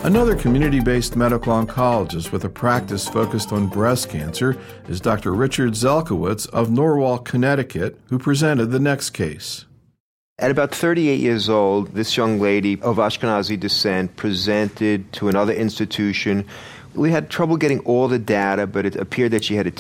Another community-based medical oncologist with a practice focused on breast cancer is Dr. Richard Zelkowitz of Norwalk, Connecticut, who presented the next case. At about 38 years old, this young lady of Ashkenazi descent presented to another institution. We had trouble getting all the data, but it appeared that she had a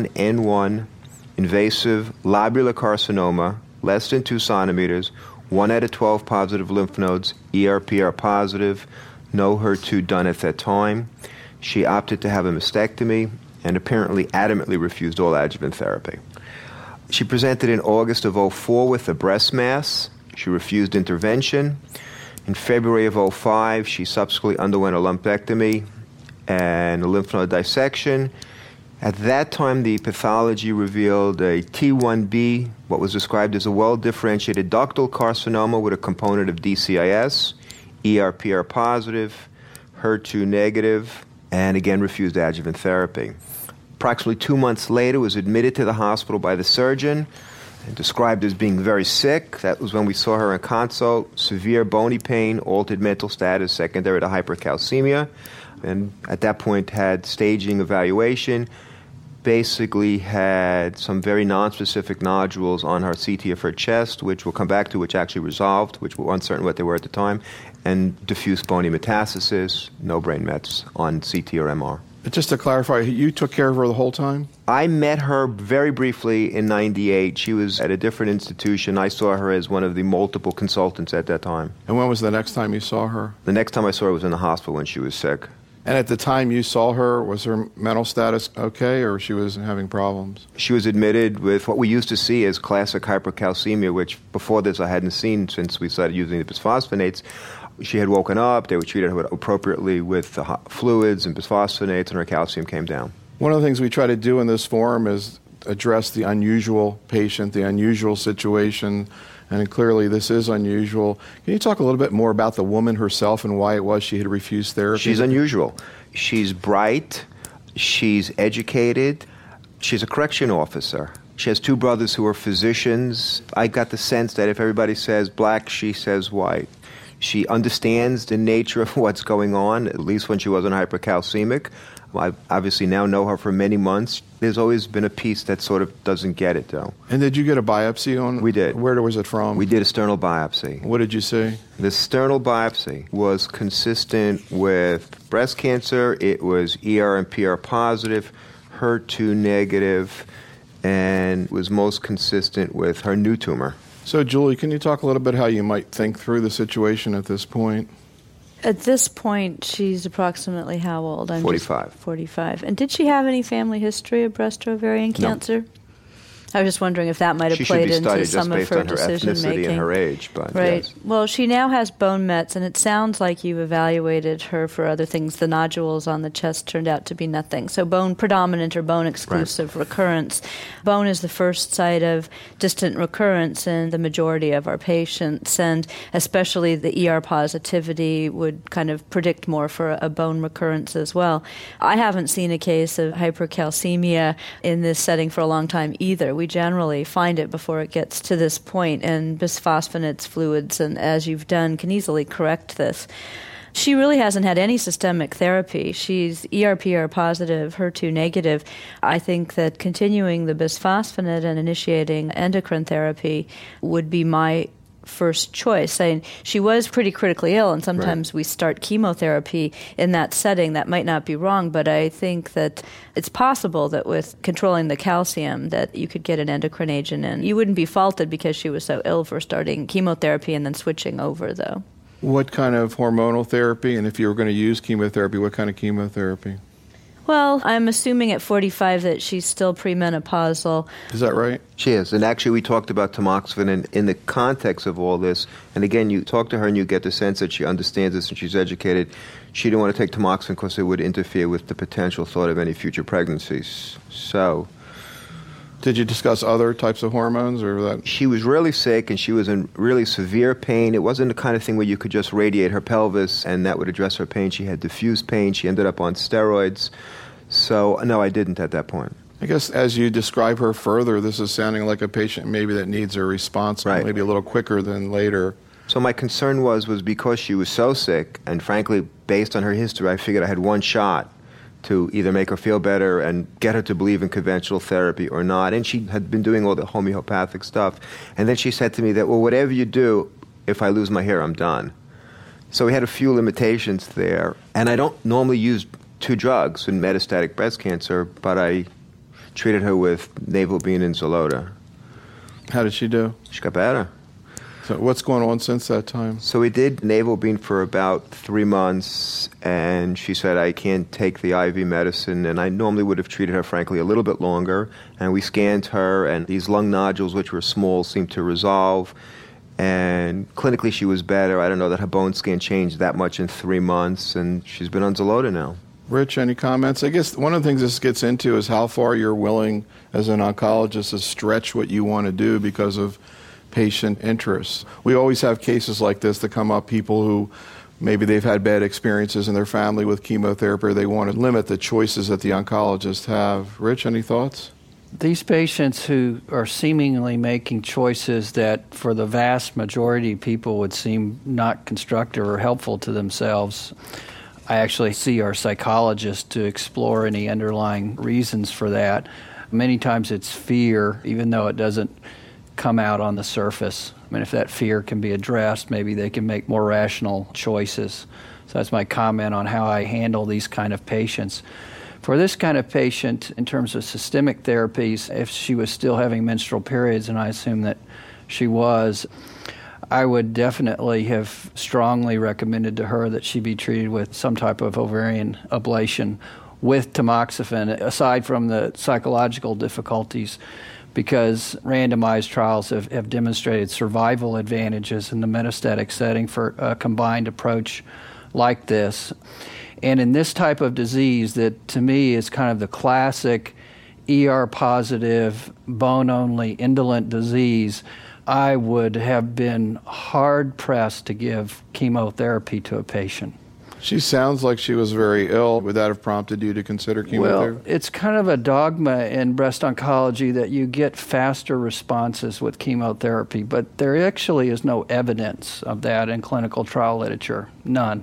T1N1 invasive lobular carcinoma, less than 2 centimeters, 1 out of 12 positive lymph nodes, ER/PR positive, no HER2 done at that time. She opted to have a mastectomy and apparently adamantly refused all adjuvant therapy. She presented in August of 2004 with a breast mass. She refused intervention. In February of 2005, she subsequently underwent a lumpectomy and a lymph node dissection. At that time, the pathology revealed a T1B, what was described as a well-differentiated ductal carcinoma with a component of DCIS, ER/PR positive, HER2 negative, and again refused adjuvant therapy. Approximately 2 months later, was admitted to the hospital by the surgeon and described as being very sick. That was when we saw her in consult. Severe bony pain, altered mental status, secondary to hypercalcemia, and at that point had staging evaluation. Basically had some very nonspecific nodules on her CT of her chest, which we'll come back to, which actually resolved, which were uncertain what they were at the time, and diffuse bony metastasis, no brain mets on CT or MR. Just to clarify, you took care of her the whole time? I met her very briefly in 98. She was at a different institution. I saw her as one of the multiple consultants at that time. And when was the next time you saw her? The next time I saw her was in the hospital when she was sick. And at the time you saw her, was her mental status okay, or she was having problems? She was admitted with what we used to see as classic hypercalcemia, which before this I hadn't seen since we started using the bisphosphonates. She had woken up, they would treat her appropriately with the fluids and bisphosphonates, and her calcium came down. One of the things we try to do in this forum is address the unusual patient, the unusual situation, and clearly this is unusual. Can you talk a little bit more about the woman herself and why it was she had refused therapy? She's unusual. She's bright, she's educated, she's a correction officer. She has 2 brothers who are physicians. I got the sense that if everybody says black, she says white. She understands the nature of what's going on, at least when she wasn't hypercalcemic. I obviously now know her for many months. There's always been a piece that sort of doesn't get it, though. And did you get a biopsy on? We did. Where was it from? We did a sternal biopsy. What did you see? The sternal biopsy was consistent with breast cancer. It was ER and PR positive, HER2 negative, and was most consistent with her new tumor. So, Julie, can you talk a little bit how you might think through the situation at this point? At this point, she's approximately how old? 45. 45. And did she have any family history of breast or ovarian cancer? No. I was just wondering if that might have played into some of her decision-making. She should be studied just based on her ethnicity and her age. But right. Yes. Well, she now has bone mets, and it sounds like you've evaluated her for other things. The nodules on the chest turned out to be nothing. So bone predominant or bone exclusive recurrence. Bone is the first site of distant recurrence in the majority of our patients, and especially the ER positivity would kind of predict more for a bone recurrence as well. I haven't seen a case of hypercalcemia in this setting for a long time either. We generally find it before it gets to this point, and bisphosphonates, fluids, and as you've done, can easily correct this. She really hasn't had any systemic therapy. She's ER/PR positive, HER2 negative. I think that continuing the bisphosphonate and initiating endocrine therapy would be my first choice. She was pretty critically ill, and sometimes we start chemotherapy in that setting. That might not be wrong, but I think that it's possible that with controlling the calcium that you could get an endocrine agent in. You wouldn't be faulted because she was so ill for starting chemotherapy and then switching over, though. What kind of hormonal therapy, and if you were going to use chemotherapy, what kind of chemotherapy? Well, I'm assuming at 45 that she's still premenopausal. Is that right? She is. And actually, we talked about tamoxifen in the context of all this. And again, you talk to her and you get the sense that she understands this and she's educated. She didn't want to take tamoxifen because it would interfere with the potential thought of any future pregnancies. So, did you discuss other types of hormones or that? She was really sick and she was in really severe pain. It wasn't the kind of thing where you could just radiate her pelvis and that would address her pain. She had diffuse pain. She ended up on steroids. So, no, I didn't at that point. I guess as you describe her further, this is sounding like a patient maybe that needs a response maybe a little quicker than later. So my concern was because she was so sick, and frankly, based on her history, I figured I had one shot to either make her feel better and get her to believe in conventional therapy or not. And she had been doing all the homeopathic stuff. And then she said to me that, well, whatever you do, if I lose my hair, I'm done. So we had a few limitations there. And I don't normally use 2 drugs in metastatic breast cancer, but I treated her with Navalbine and Xeloda. How did she do? She got better. So what's going on since that time? So we did Navalbine for about 3 months, and she said, I can't take the IV medicine, and I normally would have treated her, frankly, a little bit longer. And we scanned her, and these lung nodules, which were small, seemed to resolve. And clinically, she was better. I don't know that her bone scan changed that much in 3 months, and she's been on Xeloda now. Rich, any comments? I guess one of the things this gets into is how far you're willing, as an oncologist, to stretch what you want to do because of patient interests. We always have cases like this that come up, people who maybe they've had bad experiences in their family with chemotherapy, or they want to limit the choices that the oncologists have. Rich, any thoughts? These patients who are seemingly making choices that for the vast majority of people would seem not constructive or helpful to themselves, I actually see our psychologists to explore any underlying reasons for that. Many times it's fear, even though it doesn't come out on the surface. I mean, if that fear can be addressed, maybe they can make more rational choices. So that's my comment on how I handle these kind of patients. For this kind of patient, in terms of systemic therapies, if she was still having menstrual periods, and I assume that she was, I would definitely have strongly recommended to her that she be treated with some type of ovarian ablation with tamoxifen, aside from the psychological difficulties, because randomized trials have demonstrated survival advantages in the metastatic setting for a combined approach like this. And in this type of disease that to me is kind of the classic ER-positive, bone-only, indolent disease, I would have been hard-pressed to give chemotherapy to a patient. She sounds like she was very ill. Would that have prompted you to consider chemotherapy? Well, it's kind of a dogma in breast oncology that you get faster responses with chemotherapy, but there actually is no evidence of that in clinical trial literature, none.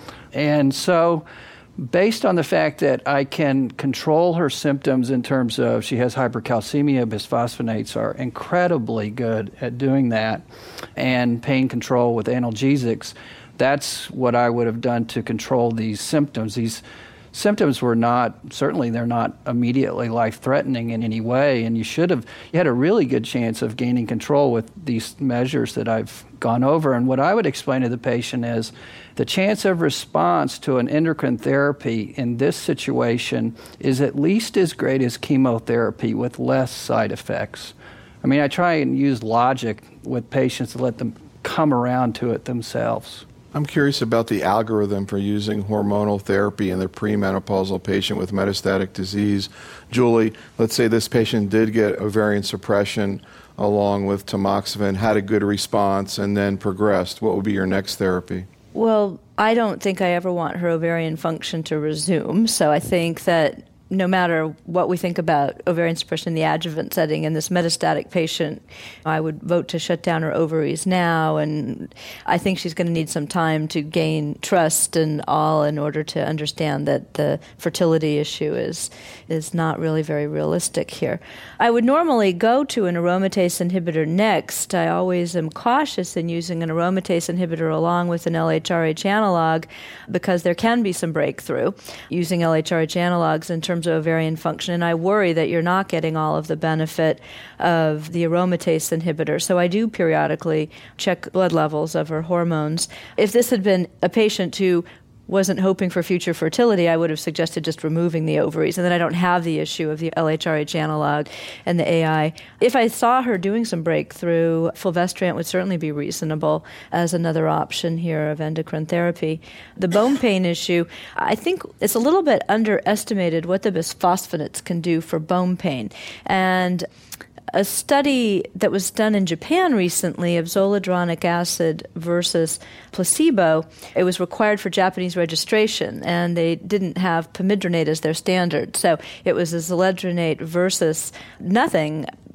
And so, based on the fact that I can control her symptoms in terms of she has hypercalcemia, bisphosphonates are incredibly good at doing that, and pain control with analgesics, that's what I would have done to control these symptoms. These symptoms were certainly they're not immediately life-threatening in any way, and you had a really good chance of gaining control with these measures that I've gone over. And what I would explain to the patient is the chance of response to an endocrine therapy in this situation is at least as great as chemotherapy with less side effects. I mean, I try and use logic with patients to let them come around to it themselves. I'm curious about the algorithm for using hormonal therapy in the premenopausal patient with metastatic disease. Julie, let's say this patient did get ovarian suppression along with tamoxifen, had a good response, and then progressed. What would be your next therapy? Well, I don't think I ever want her ovarian function to resume, so I think that no matter what we think about ovarian suppression in the adjuvant setting in this metastatic patient, I would vote to shut down her ovaries now, and I think she's going to need some time to gain trust and all in order to understand that the fertility issue is not really very realistic here. I would normally go to an aromatase inhibitor next. I always am cautious in using an aromatase inhibitor along with an LHRH analog because there can be some breakthrough using LHRH analogs in terms of ovarian function, and I worry that you're not getting all of the benefit of the aromatase inhibitor. So I do periodically check blood levels of her hormones. If this had been a patient who wasn't hoping for future fertility, I would have suggested just removing the ovaries, and then I don't have the issue of the LHRH analog and the AI. If I saw her doing some breakthrough, fulvestrant would certainly be reasonable as another option here of endocrine therapy. The bone pain issue, I think it's a little bit underestimated what the bisphosphonates can do for bone pain. And a study that was done in Japan recently of zoledronic acid versus placebo, it was required for Japanese registration, and they didn't have pamidronate as their standard. So it was a zoledronate versus nothing.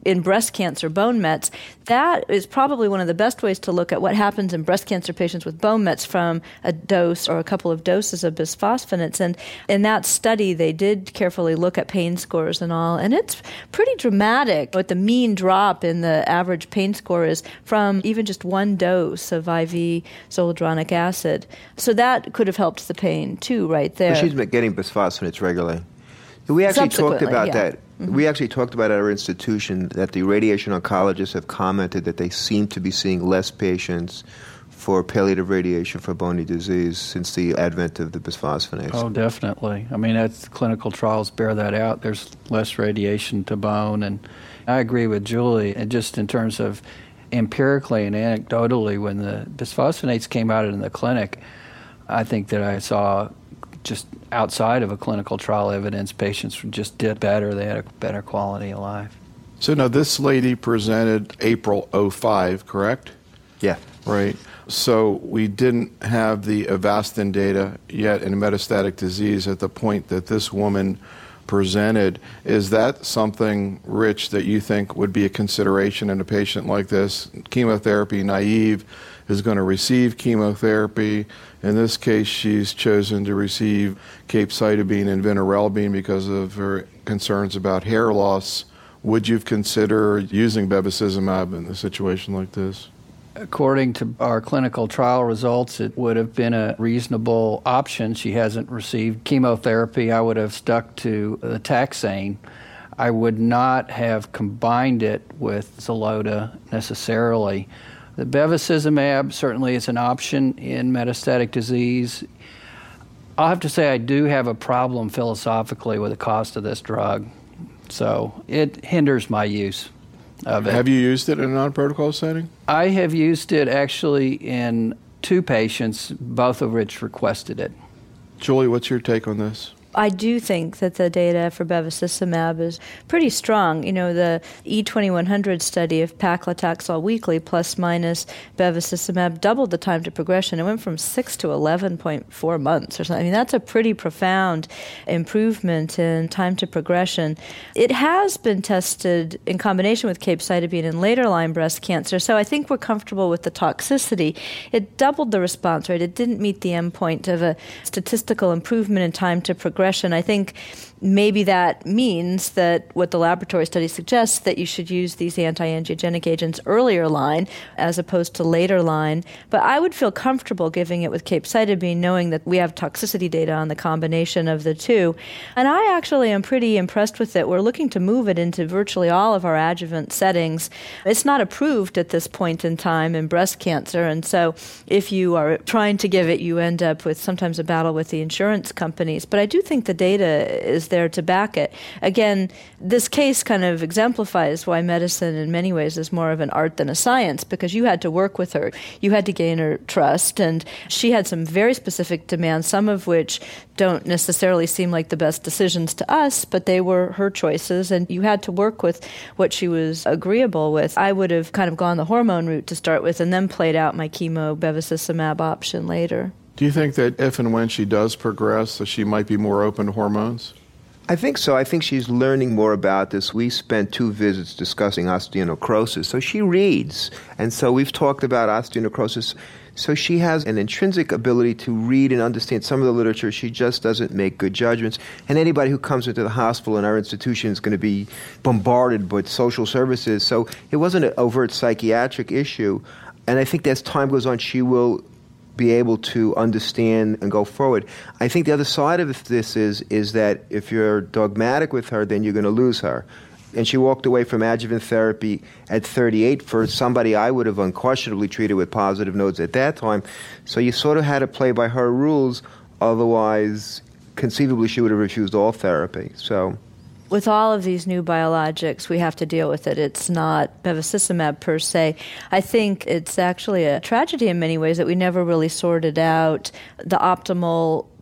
in breast cancer bone mets, that is probably one of the best ways to look at what happens in breast cancer patients with bone mets from a dose or a couple of doses of bisphosphonates. And in that study, they did carefully look at pain scores and all, and it's pretty dramatic what the mean drop in the average pain score is from even just one dose of IV zoledronic acid. So that could have helped the pain too, right there. But she's been getting bisphosphonates regularly. We actually talked about that. Mm-hmm. We actually talked about at our institution that the radiation oncologists have commented that they seem to be seeing less patients for palliative radiation for bony disease since the advent of the bisphosphonates. Oh, definitely. I mean, clinical trials bear that out. There's less radiation to bone, and I agree with Julie. And just in terms of empirically and anecdotally, when the bisphosphonates came out in the clinic, I think that I saw just outside of a clinical trial evidence, patients just did better. They had a better quality of life. So now this lady presented April 05, correct? Yeah. Right. So we didn't have the Avastin data yet in metastatic disease at the point that this woman presented. Is that something, Rich, that you think would be a consideration in a patient like this? Chemotherapy naive, is going to receive chemotherapy. In this case, she's chosen to receive capecitabine and vinorelbine because of her concerns about hair loss. Would you consider using bevacizumab in a situation like this? According to our clinical trial results, it would have been a reasonable option. She hasn't received chemotherapy. I would have stuck to the taxane. I would not have combined it with Xeloda necessarily. The bevacizumab certainly is an option in metastatic disease. I'll have to say I do have a problem philosophically with the cost of this drug, so it hinders my use of it. Have you used it in a non-protocol setting? I have used it actually in 2 patients, both of which requested it. Julie, what's your take on this? I do think that the data for bevacizumab is pretty strong. You know, the E2100 study of paclitaxel weekly plus minus bevacizumab doubled the time to progression. It went from 6 to 11.4 months or something. I mean, that's a pretty profound improvement in time to progression. It has been tested in combination with capecitabine in later line breast cancer, so I think we're comfortable with the toxicity. It doubled the response rate. It didn't meet the endpoint of a statistical improvement in time to progression. I think maybe that means that what the laboratory study suggests, that you should use these anti-angiogenic agents earlier line as opposed to later line. But I would feel comfortable giving it with capecitabine, knowing that we have toxicity data on the combination of the two. And I actually am pretty impressed with it. We're looking to move it into virtually all of our adjuvant settings. It's not approved at this point in time in breast cancer. And so if you are trying to give it, you end up with sometimes a battle with the insurance companies. But I do think the data is there to back it. Again, this case kind of exemplifies why medicine in many ways is more of an art than a science, because you had to work with her. You had to gain her trust, and she had some very specific demands, some of which don't necessarily seem like the best decisions to us, but they were her choices, and you had to work with what she was agreeable with. I would have kind of gone the hormone route to start with and then played out my chemo bevacizumab option later. Do you think that if and when she does progress, that she might be more open to hormones? I think so. I think she's learning more about this. We spent 2 visits discussing osteonecrosis. So she reads. And so we've talked about osteonecrosis. So she has an intrinsic ability to read and understand some of the literature. She just doesn't make good judgments. And anybody who comes into the hospital in our institution is going to be bombarded with social services. So it wasn't an overt psychiatric issue. And I think as time goes on, she will be able to understand and go forward. I think the other side of this is that if you're dogmatic with her, then you're going to lose her. And she walked away from adjuvant therapy at 38 for somebody I would have unquestionably treated with positive nodes at that time. So you sort of had to play by her rules, otherwise conceivably she would have refused all therapy. So with all of these new biologics, we have to deal with it. It's not bevacizumab per se. I think it's actually a tragedy in many ways that we never really sorted out the optimal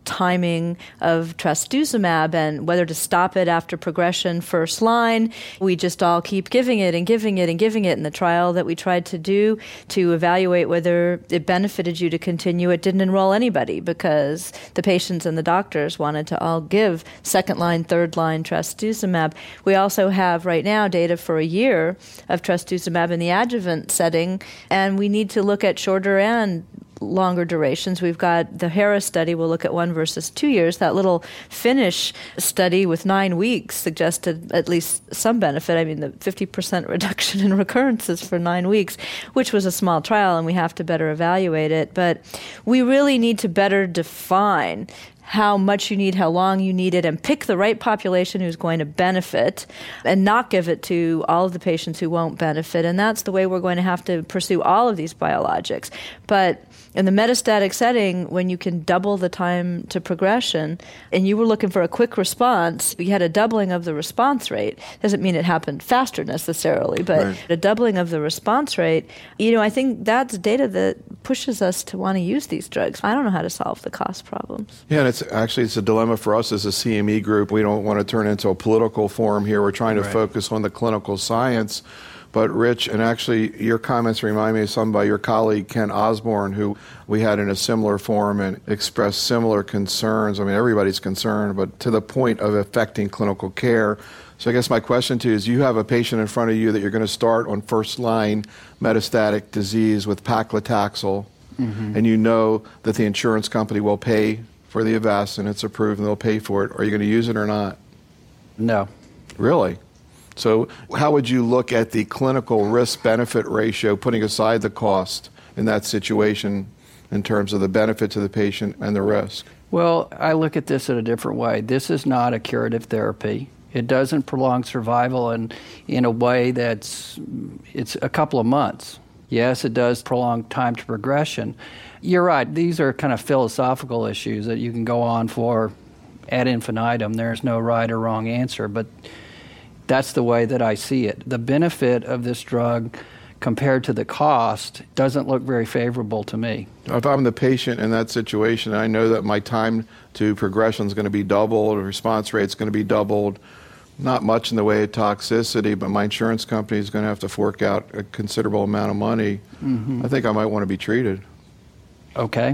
timing of trastuzumab and whether to stop it after progression first line. We just all keep giving it and giving it and giving it. In the trial that we tried to do to evaluate whether it benefited you to continue, it didn't enroll anybody because the patients and the doctors wanted to all give second-line, third-line trastuzumab. We also have right now data for a year of trastuzumab in the adjuvant setting, and we need to look at shorter and longer durations. We've got the Harris study. We'll look at 1 versus 2 years. That little Finnish study with 9 weeks suggested at least some benefit. I mean, the 50% reduction in recurrences for 9 weeks, which was a small trial, and we have to better evaluate it. But we really need to better define how much you need, how long you need it, and pick the right population who's going to benefit and not give it to all of the patients who won't benefit. And that's the way we're going to have to pursue all of these biologics. But in the metastatic setting, when you can double the time to progression and you were looking for a quick response, you had a doubling of the response rate. Doesn't mean it happened faster necessarily, but a doubling of the response rate. I think that's data that pushes us to want to use these drugs. I don't know how to solve the cost problems. Yeah, and it's a dilemma for us as a CME group. We don't want to turn into a political forum here. We're trying to focus on the clinical science. But Rich, and actually your comments remind me of some by your colleague Ken Osborne, who we had in a similar forum and expressed similar concerns. I mean, everybody's concerned, but to the point of affecting clinical care. So I guess my question to you is, you have a patient in front of you that you're going to start on first-line metastatic disease with paclitaxel, and you know that the insurance company will pay for the Avastin, it's approved, and they'll pay for it. Are you going to use it or not? No. Really? So how would you look at the clinical risk-benefit ratio, putting aside the cost in that situation in terms of the benefit to the patient and the risk? Well, I look at this in a different way. This is not a curative therapy. It doesn't prolong survival in a way it's a couple of months. Yes, it does prolong time to progression. You're right. These are kind of philosophical issues that you can go on for ad infinitum. There's no right or wrong answer, but that's the way that I see it. The benefit of this drug compared to the cost doesn't look very favorable to me. If I'm the patient in that situation, I know that my time to progression is going to be doubled, the response rate is going to be doubled, not much in the way of toxicity, but my insurance company is going to have to fork out a considerable amount of money. I think I might want to be treated. Okay.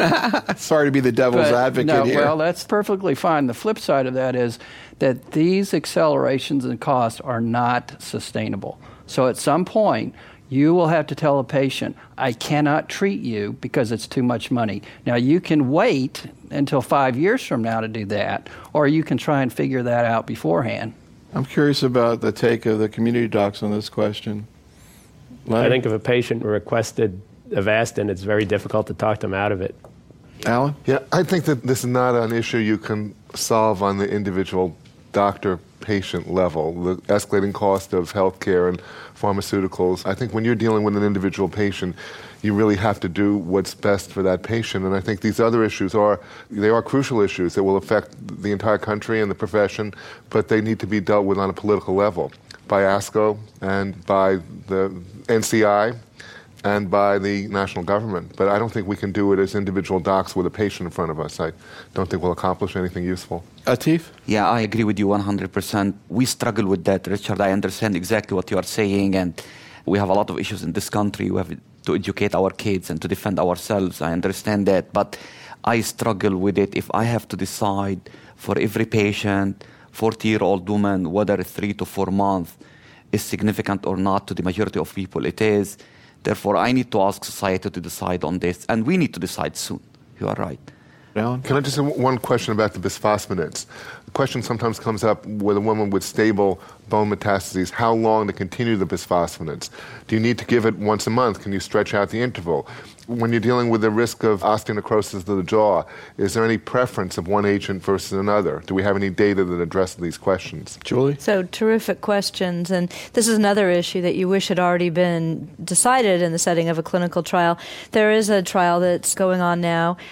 Sorry to be the devil's advocate here. Well, that's perfectly fine. The flip side of that is that these accelerations in cost are not sustainable. So at some point, you will have to tell a patient, I cannot treat you because it's too much money. Now, you can wait until 5 years from now to do that, or you can try and figure that out beforehand. I'm curious about the take of the community docs on this question. Leonard? I think if a patient requested Avastin, it's very difficult to talk them out of it. Alan? Yeah, I think that this is not an issue you can solve on the individual doctor-patient level. The escalating cost of healthcare and pharmaceuticals. I think when you're dealing with an individual patient, you really have to do what's best for that patient. And I think these other issues are crucial issues that will affect the entire country and the profession, but they need to be dealt with on a political level by ASCO and by the NCI and by the national government. But I don't think we can do it as individual docs with a patient in front of us. I don't think we'll accomplish anything useful. Atif? Yeah, I agree with you 100%. We struggle with that, Richard. I understand exactly what you are saying, and we have a lot of issues in this country. We have to educate our kids and to defend ourselves. I understand that, but I struggle with it. If I have to decide for every patient, 40-year-old woman, whether 3 to 4 months is significant or not, to the majority of people it is. Therefore, I need to ask society to decide on this, and we need to decide soon. You are right. Alan? Can I just have one question about the bisphosphonates? The question sometimes comes up with a woman with stable bone metastases, how long to continue the bisphosphonates? Do you need to give it once a month? Can you stretch out the interval? When you're dealing with the risk of osteonecrosis of the jaw, is there any preference of one agent versus another? Do we have any data that address these questions? Julie? So terrific questions. And this is another issue that you wish had already been decided in the setting of a clinical trial. There is a trial that's going on now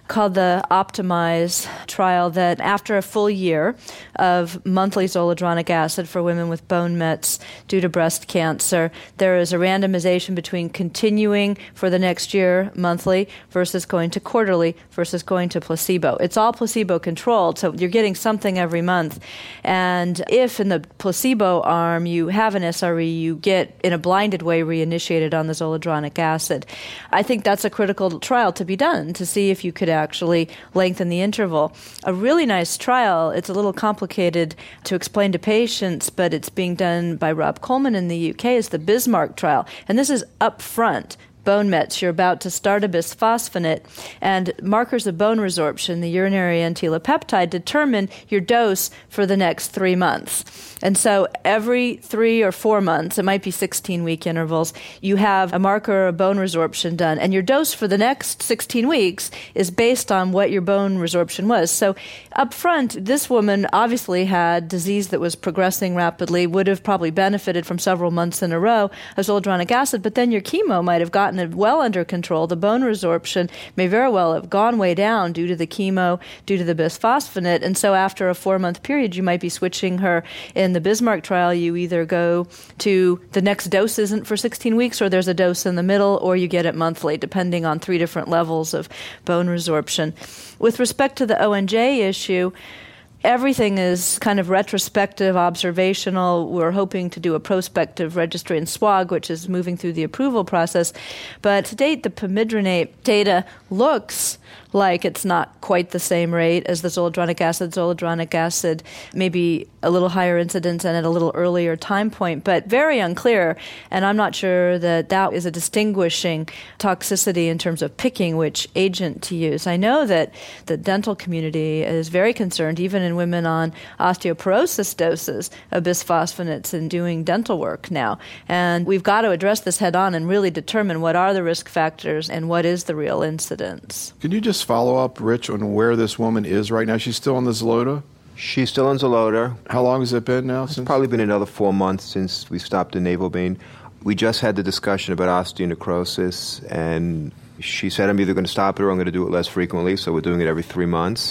called the Optimize trial that after a full year of monthly zoledronic acid for women with bone mets due to breast cancer, there is a randomization between continuing for the next year monthly versus going to quarterly versus going to placebo. It's all placebo-controlled, so you're getting something every month. And if in the placebo arm you have an SRE, you get, in a blinded way, reinitiated on the zoledronic acid. I think that's a critical trial to be done to see if you could actually lengthen the interval. A really nice trial, it's a little complicated to explain to patients, but it's being done by Rob Coleman in the UK, is the Bismarck trial. And this is upfront. Bone mets, you're about to start a bisphosphonate, and markers of bone resorption, the urinary N-telepeptide, determine your dose for the next 3 months. And so every 3 or 4 months, it might be 16-week intervals, you have a marker of bone resorption done, and your dose for the next 16 weeks is based on what your bone resorption was. So up front, this woman obviously had disease that was progressing rapidly, would have probably benefited from several months in a row of zoledronic acid, but then your chemo might have gotten it well under control. The bone resorption may very well have gone way down due to the chemo, due to the bisphosphonate, and so after a 4-month period, you might be switching her. In the Bismarck trial, you either go to the next dose isn't for 16 weeks, or there's a dose in the middle, or you get it monthly, depending on 3 different levels of bone resorption. With respect to the ONJ issue, everything is kind of retrospective, observational. We're hoping to do a prospective registry in SWOG, which is moving through the approval process. But to date, the pamidronate data looks like it's not quite the same rate as the zoledronic acid. Zoledronic acid maybe a little higher incidence and at a little earlier time point, but very unclear. And I'm not sure that that is a distinguishing toxicity in terms of picking which agent to use. I know that the dental community is very concerned, even in women on osteoporosis doses of bisphosphonates and doing dental work now. And we've got to address this head on and really determine what are the risk factors and what is the real incidence. Can you just follow up, Rich, on where this woman is right now? She's still on the Xeloda? She's still on Xeloda. How long has it been now? It's probably been another 4 months since we stopped the Navalbane. We just had the discussion about osteonecrosis, and she said, I'm either going to stop it or I'm going to do it less frequently, so we're doing it every 3 months.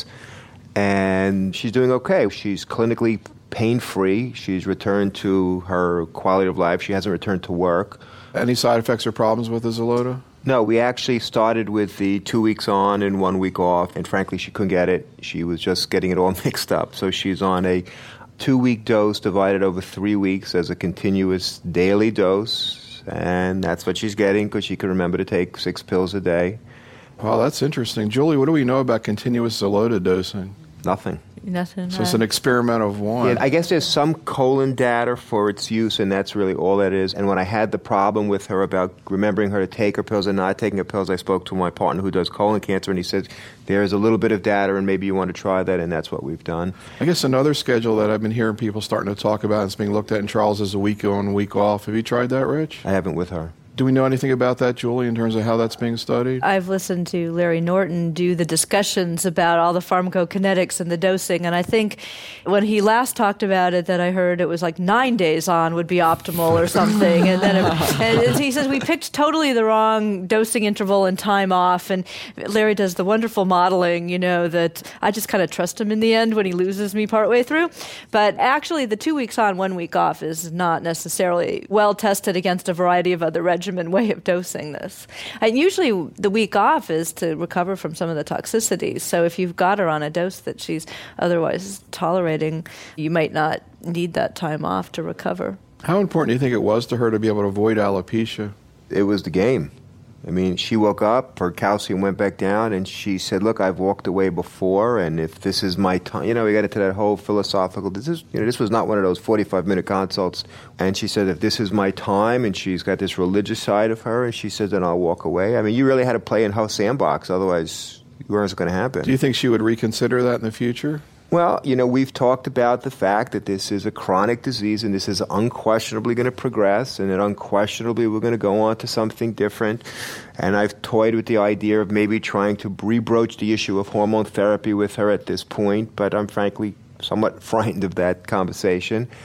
And she's doing okay. She's clinically pain-free. She's returned to her quality of life. She hasn't returned to work. Any side effects or problems with the Xeloda? No, we actually started with the 2 weeks on and 1 week off, and frankly, she couldn't get it. She was just getting it all mixed up. So she's on a 2-week dose divided over 3 weeks as a continuous daily dose, and that's what she's getting because she can remember to take 6 pills a day. Wow, that's interesting. Julie, what do we know about continuous Xeloda dosing? Nothing. Nothing. So it's an experiment of one. Yeah, I guess there's some colon data for its use, and that's really all that is. And when I had the problem with her about remembering her to take her pills and not taking her pills, I spoke to my partner who does colon cancer, and he said, there's a little bit of data, and maybe you want to try that, and that's what we've done. I guess another schedule that I've been hearing people starting to talk about and it's being looked at in trials is a week on, week off. Have you tried that, Rich? I haven't with her. Do we know anything about that, Julie, in terms of how that's being studied? I've listened to Larry Norton do the discussions about all the pharmacokinetics and the dosing, and I think when he last talked about it, that I heard it was like 9 days on would be optimal or something. And then and he says we picked totally the wrong dosing interval and time off, and Larry does the wonderful modeling, you know, that I just kind of trust him in the end when he loses me partway through. But actually, the 2 weeks on, 1 week off is not necessarily well tested against a variety of other regimens way of dosing this. And usually the week off is to recover from some of the toxicities. So if you've got her on a dose that she's otherwise tolerating, you might not need that time off to recover. How important do you think it was to her to be able to avoid alopecia? It was the game. I mean, she woke up, her calcium went back down, and she said, look, I've walked away before, and if this is my time, you know, we got into that whole philosophical, this was not one of those 45-minute consults, and she said, if this is my time, and she's got this religious side of her, and she said, then I'll walk away. I mean, you really had to play in her sandbox, otherwise it wasn't going to happen. Do you think she would reconsider that in the future? Well, you know, we've talked about the fact that this is a chronic disease and this is unquestionably going to progress and that unquestionably we're going to go on to something different. And I've toyed with the idea of maybe trying to rebroach the issue of hormone therapy with her at this point, but I'm frankly somewhat frightened of that conversation.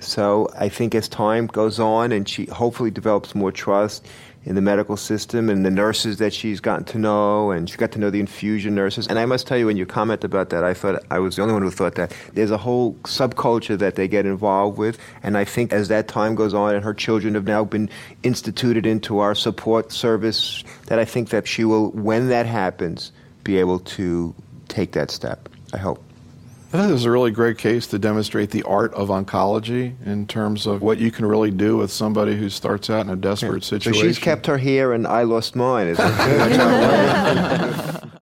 So I think as time goes on and she hopefully develops more trust in the medical system and the nurses that she's gotten to know, and she got to know the infusion nurses. And I must tell you, when you comment about that, I thought I was the only one who thought that. There's a whole subculture that they get involved with, and I think as that time goes on and her children have now been instituted into our support service, that I think that she will, when that happens, be able to take that step, I hope. I think this is a really great case to demonstrate the art of oncology in terms of what you can really do with somebody who starts out in a desperate situation. So she's kept her hair and I lost mine.